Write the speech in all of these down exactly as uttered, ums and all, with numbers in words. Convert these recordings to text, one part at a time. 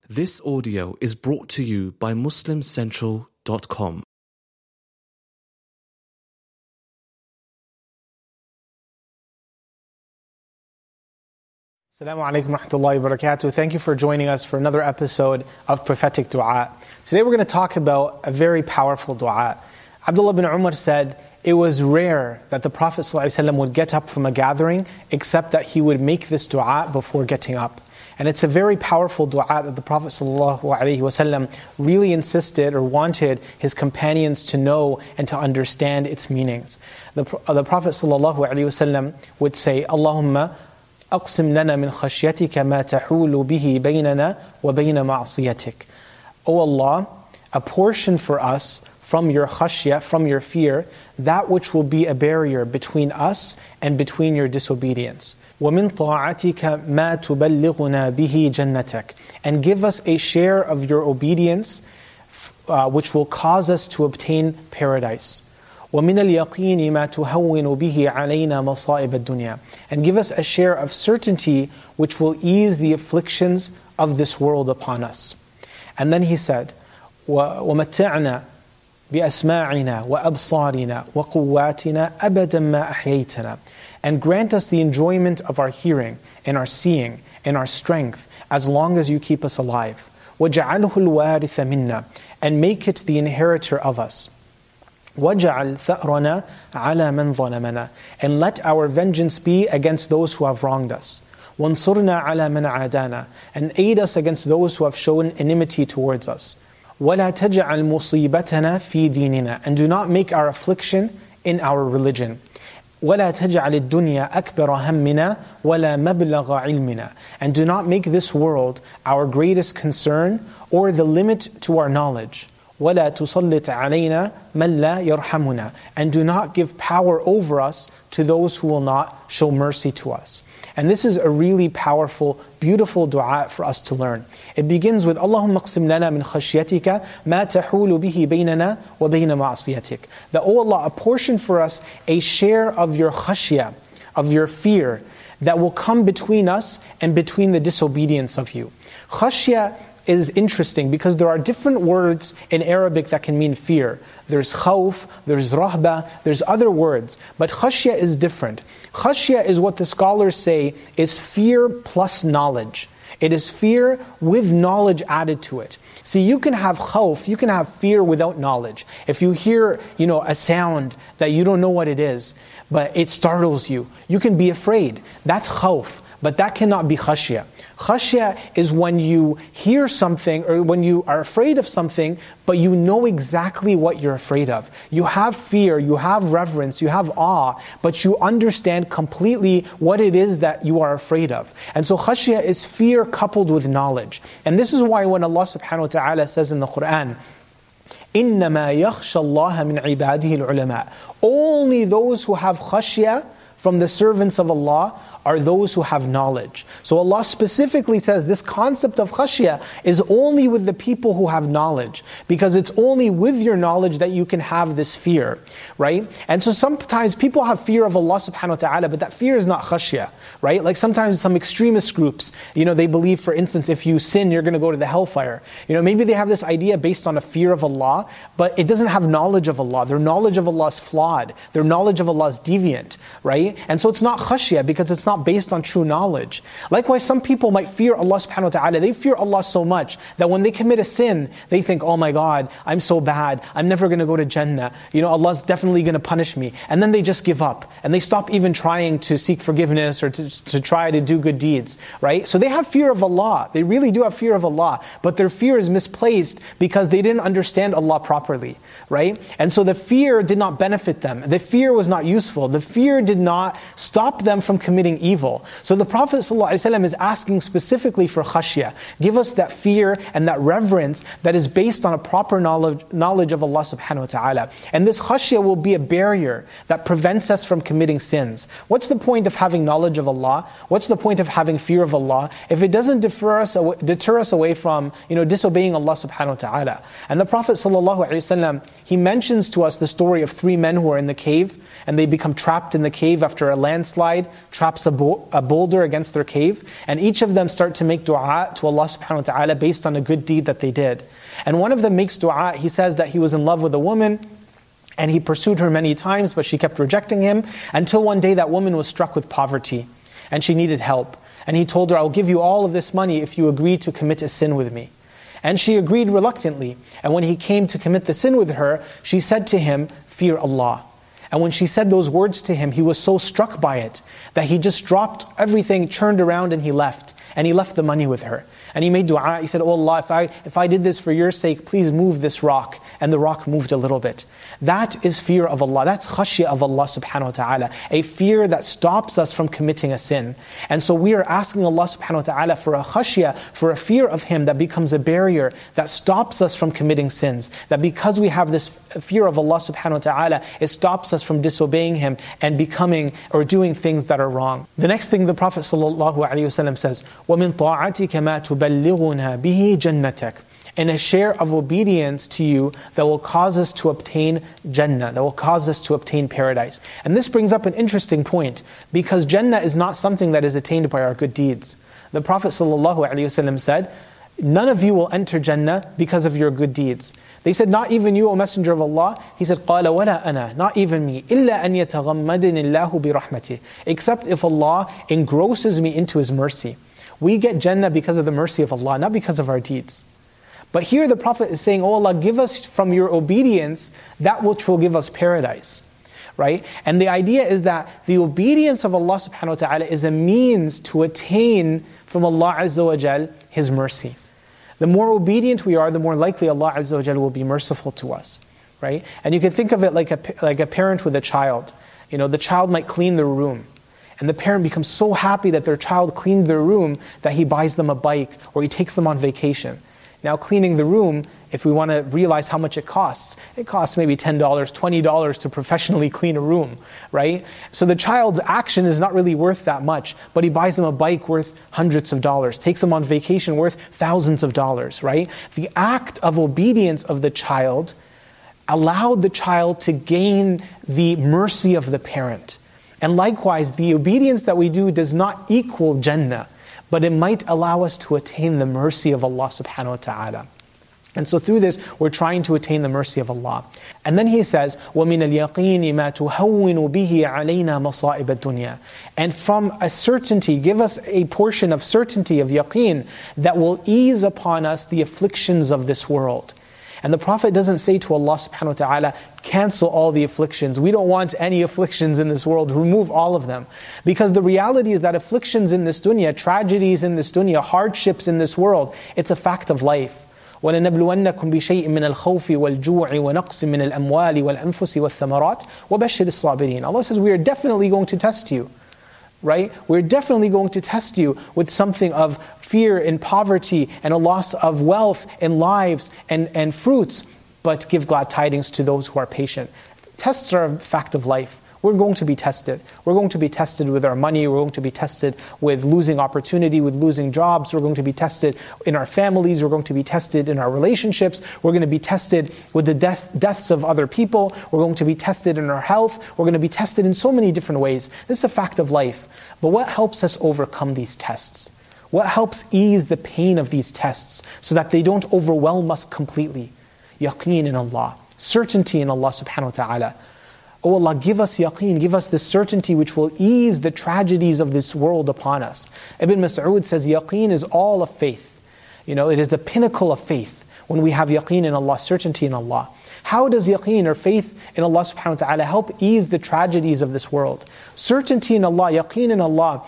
This audio is brought to you by Muslim Central dot com. Assalamu alaikum wa rahmatullahi wa barakatuh. Thank you for joining us for another episode of Prophetic Dua. Today we're going to talk about a very powerful dua. Abdullah bin Umar said, it was rare that the Prophet ﷺ would get up from a gathering except that he would make this dua before getting up. And it's a very powerful dua that the Prophet ﷺ really insisted or wanted his companions to know and to understand its meanings. The, the Prophet ﷺ would say, Allahumma aqsim lana min khashyatika ma tahulu bihi baynana wa bayna ma'asiyatik. O Allah, apportion for us from your khashya, from your fear, that which will be a barrier between us and between your disobedience. وَمِن طَاعَتِكَ مَا تُبَلِّغُنَا بِهِ جَنَّتَكَ. And give us a share of your obedience uh, which will cause us to obtain paradise. وَمِنَ الْيَقِينِ مَا تُهَوِّنُ بِهِ عَلَيْنَا مَصَائِبَ الدُّنْيَا. And give us a share of certainty which will ease the afflictions of this world upon us. And then he said, وَمَتَّعْنَا بِأَسْمَاعِنَا وَأَبْصَارِنَا وَقُوَّاتِنَا أَبَدًا مَا أَحْيَيْتَنَا. And grant us the enjoyment of our hearing and our seeing and our strength as long as you keep us alive. وَجَعَلْهُ الْوَارِثَ مِنَّا. And make it the inheritor of us. وَجَعَلْ ثَأْرَنَا عَلَى مَنْ ظَلَمَنَا. And let our vengeance be against those who have wronged us. وَانْصُرْنَا عَلَى مَنْ عَادَانَا. And aid us against those who have shown enmity towards us. وَلَا تَجْعَلْ مُصِيبَتَنَا فِي دِينِنَا. And do not make our affliction in our religion. وَلَا تَجْعَلِ الدُّنْيَا أَكْبَرَ هَمِّنَا وَلَا مَبْلَغَ عِلْمِنَا. And do not make this world our greatest concern or the limit to our knowledge. وَلَا تُصَلِّتْ عَلَيْنَا مَنْ لَا يَرْحَمُنَا. And do not give power over us to those who will not show mercy to us. And this is a really powerful, beautiful dua for us to learn. It begins with Allahumma qsim lana min khashyatika ma tahulu bihi baynana wa bayna ma'asiyatik. That, O Allah, apportion for us a share of your khashya, of your fear, that will come between us and between the disobedience of you. Khashya is interesting because there are different words in Arabic that can mean fear. There's khawf, there's rahba, there's other words. But khashya is different. Khashya is what the scholars say is fear plus knowledge. It is fear with knowledge added to it. See, you can have khawf, you can have fear without knowledge. If you hear, you know, a sound that you don't know what it is, but it startles you, you can be afraid. That's khawf. But that cannot be khashya. Khashya is when you hear something or when you are afraid of something, but you know exactly what you're afraid of. You have fear, you have reverence, you have awe, but you understand completely what it is that you are afraid of. And so khashya is fear coupled with knowledge. And this is why when Allah subhanahu wa ta'ala says in the Qur'an, إِنَّمَا يَخْشَى اللَّهَ مِنْ عِبَادِهِ الْعُلَمَاء. Only those who have khashya from the servants of Allah are those who have knowledge. So Allah specifically says this concept of khashya is only with the people who have knowledge, because it's only with your knowledge that you can have this fear, right? And so sometimes people have fear of Allah subhanahu wa ta'ala, but that fear is not khashya, right? Like sometimes some extremist groups, you know, they believe, for instance, if you sin, you're going to go to the hellfire. You know, maybe they have this idea based on a fear of Allah, but it doesn't have knowledge of Allah. Their knowledge of Allah is flawed. Their knowledge of Allah is deviant, right? And so it's not khashya because it's not based on true knowledge. Likewise, some people might fear Allah subhanahu wa ta'ala. They fear Allah so much that when they commit a sin, they think, oh my God, I'm so bad. I'm never going to go to Jannah. You know, Allah's definitely going to punish me. And then they just give up. And they stop even trying to seek forgiveness or to, to try to do good deeds, right? So they have fear of Allah. They really do have fear of Allah. But their fear is misplaced because they didn't understand Allah properly, right? And so the fear did not benefit them. The fear was not useful. The fear did not stop them from committing evil. So the Prophet ﷺ is asking specifically for khashya. Give us that fear and that reverence that is based on a proper knowledge, knowledge of Allah subhanahu wa ta'ala. And this khashya will be a barrier that prevents us from committing sins. What's the point of having knowledge of Allah? What's the point of having fear of Allah if it doesn't deter us away, deter us away from, you know, disobeying Allah subhanahu wa ta'ala? And the Prophet ﷺ, he mentions to us the story of three men who are in the cave and they become trapped in the cave after a landslide traps a, bo- a boulder against their cave, and each of them start to make dua to Allah subhanahu wa ta'ala based on a good deed that they did. And one of them makes dua, he says that he was in love with a woman, and he pursued her many times, but she kept rejecting him, until one day that woman was struck with poverty, and she needed help. And he told her, I'll give you all of this money if you agree to commit a sin with me. And she agreed reluctantly. And when he came to commit the sin with her, she said to him, fear Allah. And when she said those words to him, he was so struck by it that he just dropped everything, turned around and he left. And he left the money with her. And he made dua, he said, oh Allah, if I, if I did this for your sake, please move this rock. And the rock moved a little bit. That is fear of Allah. That's khashya of Allah subhanahu wa ta'ala. A fear that stops us from committing a sin. And so we are asking Allah subhanahu wa ta'ala for a khashya, for a fear of Him that becomes a barrier that stops us from committing sins. That because we have this fear of Allah subhanahu wa ta'ala, it stops us from disobeying Him and becoming or doing things that are wrong. The next thing the Prophet sallallahu alaihi wasallam says, وَمِن طَاعَتِكَ مَا تُبَلِّغُنَا بِهِ جَنَّتَكَ, and a share of obedience to you that will cause us to obtain Jannah, that will cause us to obtain paradise. And this brings up an interesting point, because Jannah is not something that is attained by our good deeds. The Prophet ﷺ said, none of you will enter Jannah because of your good deeds. They said, not even you, O Messenger of Allah. He said, قَالَ وَلَا أَنَا, not even me. إِلَّا أَنْ يَتَغَمَّدِنِ اللَّهُ بِرَحْمَتِهِ, except if Allah engrosses me into His mercy. We get Jannah because of the mercy of Allah, not because of our deeds. But here the Prophet is saying, oh Allah, give us from your obedience that which will give us paradise. Right? And the idea is that the obedience of Allah subhanahu wa ta'ala is a means to attain from Allah Azza wa Jal His mercy. The more obedient we are, the more likely Allah Azza wa Jal will be merciful to us. Right? And you can think of it like a, like a parent with a child. You know, the child might clean their room. And the parent becomes so happy that their child cleaned their room that he buys them a bike or he takes them on vacation. Now cleaning the room, if we want to realize how much it costs, it costs maybe ten dollars, twenty dollars to professionally clean a room, right? So the child's action is not really worth that much, but he buys them a bike worth hundreds of dollars, takes them on vacation worth thousands of dollars, right? The act of obedience of the child allowed the child to gain the mercy of the parent. And likewise, the obedience that we do does not equal Jannah, but it might allow us to attain the mercy of Allah subhanahu wa ta'ala. And so through this, we're trying to attain the mercy of Allah. And then he says, وَمِنَ الْيَقِينِ مَا تُهَوِّنُ بِهِ عَلَيْنَا مَصَائِبَ الدُّنْيَا. And from a certainty, give us a portion of certainty, of yaqeen, that will ease upon us the afflictions of this world. And the Prophet doesn't say to Allah subhanahu wa ta'ala, cancel all the afflictions. We don't want any afflictions in this world. Remove all of them. Because the reality is that afflictions in this dunya, tragedies in this dunya, hardships in this world, it's a fact of life. وَلَنَبْلُوَنَّكُمْ بِشَيْءٍ مِّنَ الْخَوْفِ وَالْجُوعِ وَنَقْصٍ مِّنَ الْأَمْوَالِ وَالْأَنفُسِ وَالثَّمَرَاتِ وَبَشِّرِ الصَّابِرِينَ. Allah says, we are definitely going to test you. Right? We're definitely going to test you with something of fear and poverty and a loss of wealth and lives and, and fruits, but give glad tidings to those who are patient. Tests are a fact of life. We're going to be tested. We're going to be tested with our money. We're going to be tested with losing opportunity, with losing jobs. We're going to be tested in our families. We're going to be tested in our relationships. We're going to be tested with the death, deaths of other people. We're going to be tested in our health. We're going to be tested in so many different ways. This is a fact of life. But what helps us overcome these tests? What helps ease the pain of these tests so that they don't overwhelm us completely? Yaqeen in Allah. Certainty in Allah subhanahu wa ta'ala. Oh Allah, give us yaqeen, give us this certainty which will ease the tragedies of this world upon us. Ibn Mas'ud says yaqeen is all of faith. You know, it is the pinnacle of faith when we have yaqeen in Allah, certainty in Allah. How does yaqeen or faith in Allah subhanahu wa ta'ala help ease the tragedies of this world? Certainty in Allah, yaqeen in Allah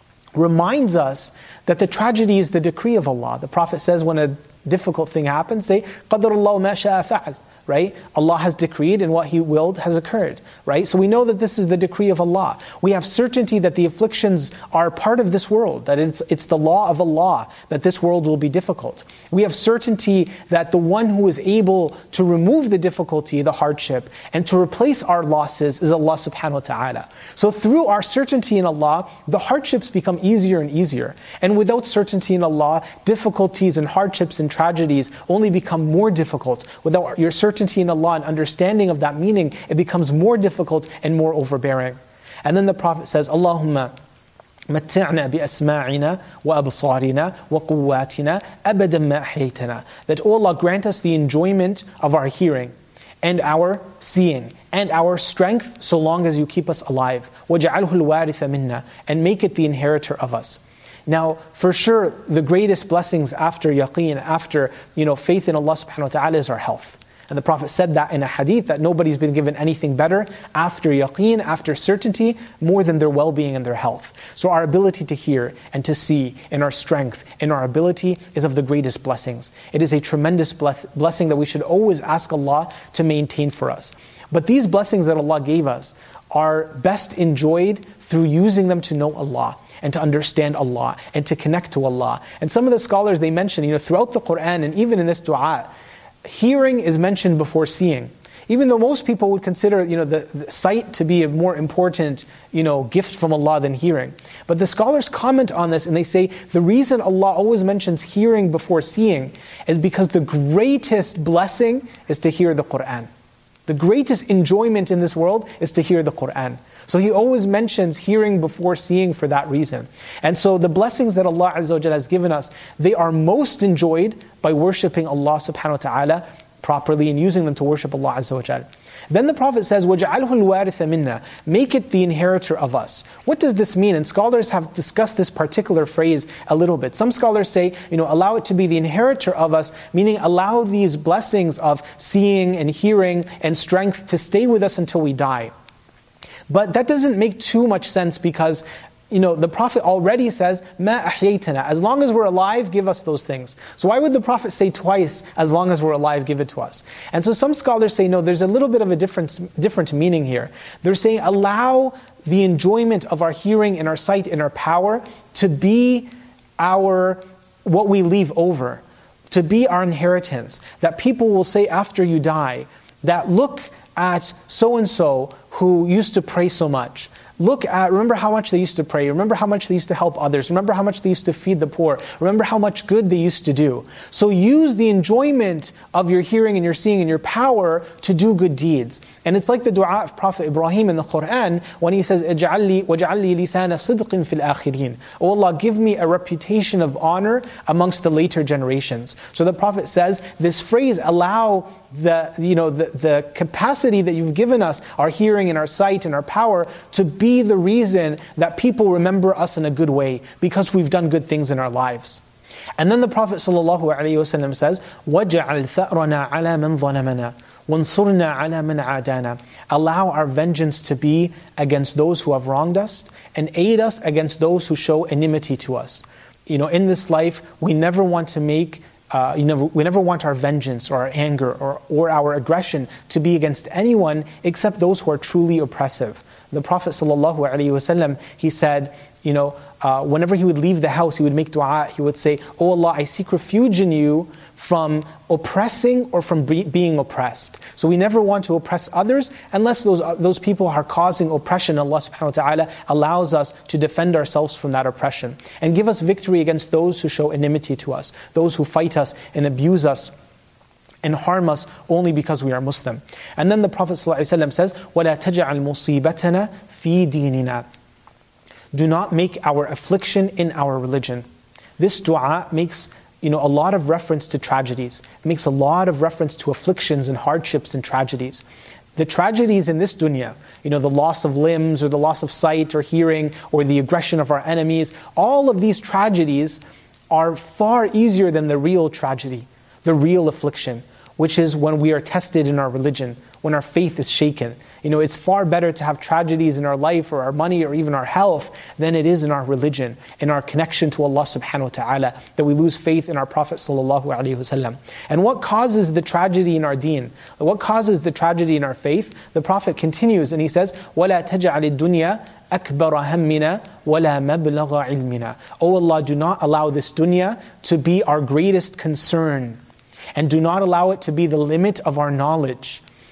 reminds us that the tragedy is the decree of Allah. The Prophet says when a difficult thing happens, say, قَدَرَ اللَّهُ مَا شَاءَ فَعَلَ. Right? Allah has decreed and what He willed has occurred. Right? So we know that this is the decree of Allah. We have certainty that the afflictions are part of this world, that it's, it's the law of Allah, that this world will be difficult. We have certainty that the one who is able to remove the difficulty, the hardship, and to replace our losses is Allah subhanahu wa ta'ala. So through our certainty in Allah, the hardships become easier and easier. And without certainty in Allah, difficulties and hardships and tragedies only become more difficult. Without your certainty in Allah and understanding of that meaning, it becomes more difficult and more overbearing. And then the Prophet says, Allahumma متعنا بأسماعنا وأبصارنا وقواتنا أبدا ما أحييتنا. That, O Allah, grant us the enjoyment of our hearing and our seeing and our strength so long as you keep us alive. وَجَعَلْهُ الْوَارِثَ مِنَّا, and make it the inheritor of us. Now, for sure, the greatest blessings after yaqeen, after you know faith in Allah subhanahu wa ta'ala, is our health. And the Prophet said that in a hadith, that nobody's been given anything better after yaqeen, after certainty, more than their well-being and their health. So our ability to hear and to see, and our strength and our ability is of the greatest blessings. It is a tremendous blessing that we should always ask Allah to maintain for us. But these blessings that Allah gave us are best enjoyed through using them to know Allah, and to understand Allah, and to connect to Allah. And some of the scholars, they mention, you know, throughout the Qur'an, and even in this dua, hearing is mentioned before seeing. Even though most people would consider, you know, the, the sight to be a more important, you know, gift from Allah than hearing. But the scholars comment on this and they say the reason Allah always mentions hearing before seeing is because the greatest blessing is to hear the Qur'an. The greatest enjoyment in this world is to hear the Qur'an. So He always mentions hearing before seeing for that reason. And so the blessings that Allah Azza wa Jalla has given us, they are most enjoyed by worshipping Allah subhanahu wa ta'ala properly and using them to worship Allah Azza wa Jalla. Then the Prophet says, وَجَعَلْهُ الْوَارِثَ مِنَّا, make it the inheritor of us. What does this mean? And scholars have discussed this particular phrase a little bit. Some scholars say, you know, allow it to be the inheritor of us, meaning allow these blessings of seeing and hearing and strength to stay with us until we die. But that doesn't make too much sense because, you know, the Prophet already says, مَا أَحْيَيْتَنَا, as long as we're alive, give us those things. So why would the Prophet say twice, as long as we're alive, give it to us? And so some scholars say, no, there's a little bit of a different, different meaning here. They're saying, allow the enjoyment of our hearing and our sight and our power to be our, what we leave over, to be our inheritance. That people will say after you die, that look at so-and-so who used to pray so much. Look at, remember how much they used to pray. Remember how much they used to help others. Remember how much they used to feed the poor. Remember how much good they used to do. So use the enjoyment of your hearing and your seeing and your power to do good deeds. And it's like the dua of Prophet Ibrahim in the Qur'an when he says, اجعل لي وَاجْعَلْ لِي لِسَانَ صِدْقٍ فِي الْآخِرِينَ. Oh Allah, give me a reputation of honor amongst the later generations. So the Prophet says, this phrase, allow the, you know, the, the capacity that you've given us, our hearing and our sight and our power, to be the reason that people remember us in a good way because we've done good things in our lives. And then the Prophet ﷺ says, وَجَعَلْ ثَأْرَنَا عَلَى مَنْ ظَلَمَنَا وَانْصُرْنَا عَلَى مَنْ عَادَانَا. Allow our vengeance to be against those who have wronged us, and aid us against those who show enmity to us. You know, in this life, we never want to make Uh, you never, we never want our vengeance or our anger or, or our aggression to be against anyone except those who are truly oppressive. The Prophet ﷺ, he said, you know, uh, whenever he would leave the house, he would make dua, he would say, Oh Allah, I seek refuge in you from oppressing or from be, being oppressed. So we never want to oppress others unless those, uh, those people are causing oppression. Allah subhanahu wa ta'ala allows us to defend ourselves from that oppression. And give us victory against those who show enmity to us, those who fight us and abuse us and harm us only because we are Muslim. And then the Prophet ﷺ says, وَلَا تَجْعَلْ مُصِيبَتَنَا فِي دِينِنَا. Do not make our affliction in our religion. This dua makes you know, a lot of reference to tragedies. It makes a lot of reference to afflictions and hardships and tragedies. The tragedies in this dunya, you know, the loss of limbs or the loss of sight or hearing or the aggression of our enemies, all of these tragedies are far easier than the real tragedy, the real affliction, which is when we are tested in our religion, when our faith is shaken. You know, it's far better to have tragedies in our life or our money or even our health than it is in our religion, in our connection to Allah subhanahu wa ta'ala, that we lose faith in our Prophet sallallahu alaihi wasallam. And what causes the tragedy in our deen? What causes the tragedy in our faith? The Prophet continues and he says, وَلَا تَجْعَلِ الدُّنْيَا أَكْبَرَ هَمِّنَا وَلَا مَبْلَغَ عِلْمِنَا. Oh Allah, do not allow this dunya to be our greatest concern, and do not allow it to be the limit of our knowledge.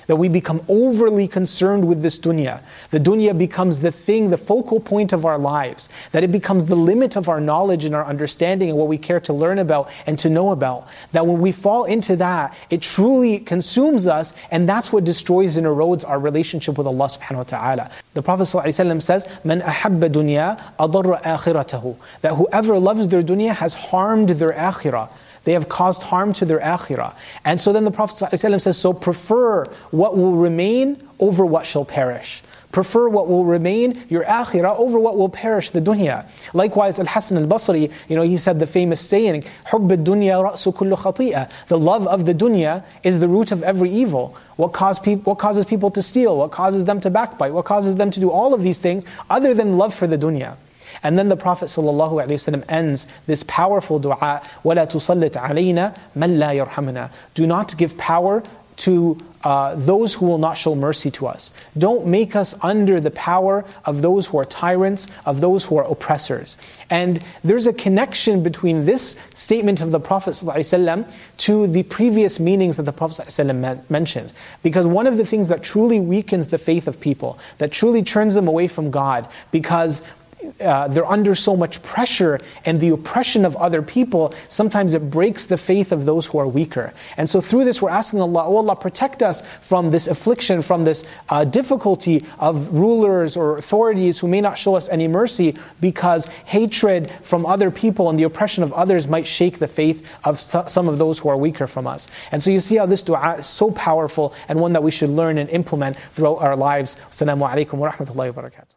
that we become overly concerned with this dunya. The dunya becomes the thing, the focal point of our lives, that it becomes the limit of our knowledge and our understanding and what we care to learn about and to know about. That when we fall into that, it truly consumes us, and that's what destroys and erodes our relationship with Allah subhanahu wa ta'ala. The Prophet ﷺ says, "Man ahabba dunya adarra akhiratahu," that whoever loves their dunya has harmed their akhirah. They have caused harm to their akhirah. And so then the Prophet ﷺ says, so prefer what will remain over what shall perish. Prefer what will remain, your akhirah, over what will perish, the dunya. Likewise, Al-Hasan al-Basri, you know, he said the famous saying, حُبِّ الدُّنْيَا رَأْسُ كُلُّ خَطِيئَةٍ. The love of the dunya is the root of every evil. What, cause peop- what causes people to steal? What causes them to backbite? What causes them to do all of these things other than love for the dunya? And then the Prophet ﷺ ends this powerful dua, وَلَا تُصَلِّتْ عَلَيْنَا مَنْ لَا يَرْحَمْنَا. Do not give power to uh, those who will not show mercy to us. Don't make us under the power of those who are tyrants, of those who are oppressors. And there's a connection between this statement of the Prophet ﷺ to the previous meanings that the Prophet ﷺ mentioned. Because one of the things that truly weakens the faith of people, that truly turns them away from God, because Uh, they're under so much pressure and the oppression of other people, sometimes it breaks the faith of those who are weaker. And so through this we're asking Allah, oh Allah, protect us from this affliction, from this uh, difficulty of rulers or authorities who may not show us any mercy, because hatred from other people and the oppression of others might shake the faith of some of those who are weaker from us. And so you see how this dua is so powerful and one that we should learn and implement throughout our lives. Assalamu alaikum wa rahmatullahi wa barakatuh.